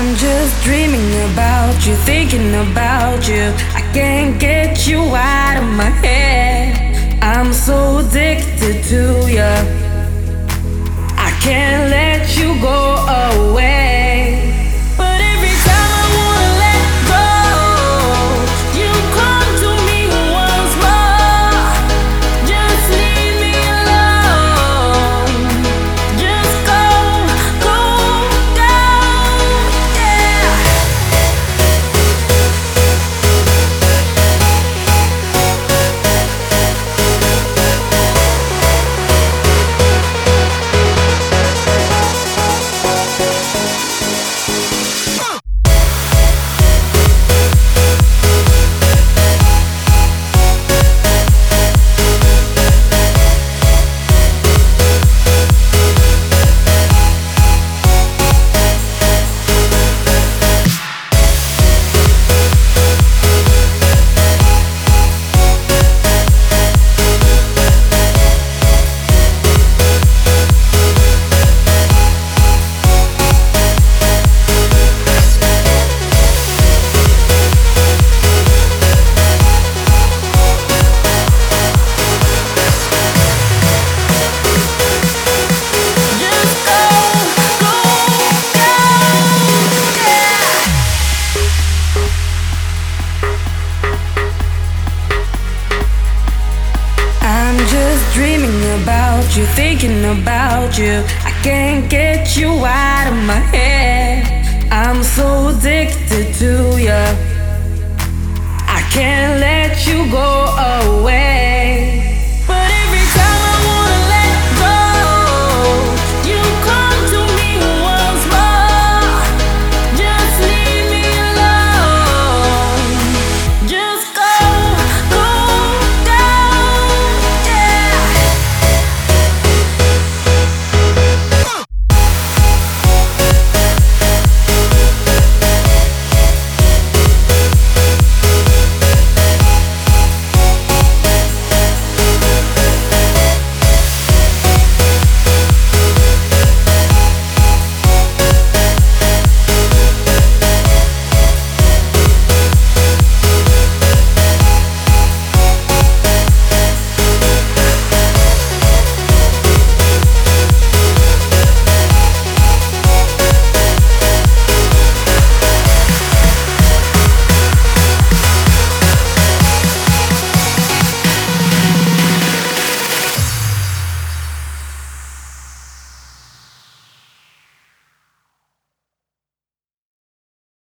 I'm just dreaming about you, thinking about you. I can't get you out of my head. I'm so addicted to you. I can't let you go away. But every time I wanna let go, you come to me once more. Just leave me alone. Just go, go, go, yeah. Dreaming about you, thinking about you. I can't get you out of my head. I'm so addicted to you. I can't let you go